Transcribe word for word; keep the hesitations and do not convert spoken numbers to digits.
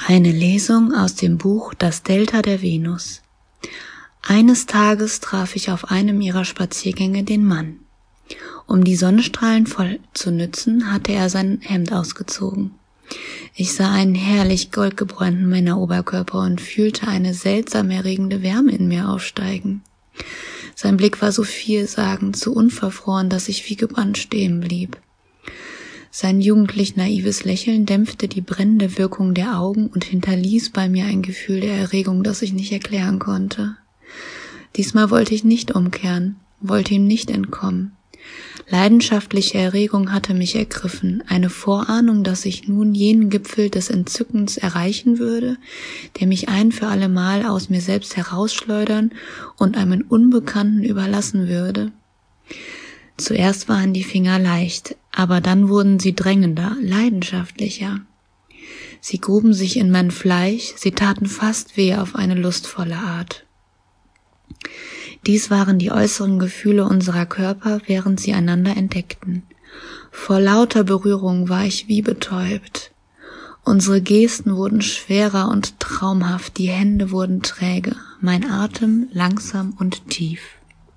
Eine Lesung aus dem Buch Das Delta der Venus. Eines Tages traf ich auf einem ihrer Spaziergänge den Mann. Um die Sonnenstrahlen voll zu nützen, hatte er sein Hemd ausgezogen. Ich sah einen herrlich goldgebräunten Männeroberkörper und fühlte eine seltsam erregende Wärme in mir aufsteigen. Sein Blick war so vielsagend, so unverfroren, dass ich wie gebannt stehen blieb. Sein jugendlich naives Lächeln dämpfte die brennende Wirkung der Augen und hinterließ bei mir ein Gefühl der Erregung, das ich nicht erklären konnte. Diesmal wollte ich nicht umkehren, wollte ihm nicht entkommen. Leidenschaftliche Erregung hatte mich ergriffen, eine Vorahnung, dass ich nun jenen Gipfel des Entzückens erreichen würde, der mich ein für alle Mal aus mir selbst herausschleudern und einem Unbekannten überlassen würde. Zuerst waren die Finger leicht, aber dann wurden sie drängender, leidenschaftlicher. Sie gruben sich in mein Fleisch, sie taten fast weh auf eine lustvolle Art. Dies waren die äußeren Gefühle unserer Körper, während sie einander entdeckten. Vor lauter Berührung war ich wie betäubt. Unsere Gesten wurden schwerer und traumhaft, die Hände wurden träge, mein Atem langsam und tief.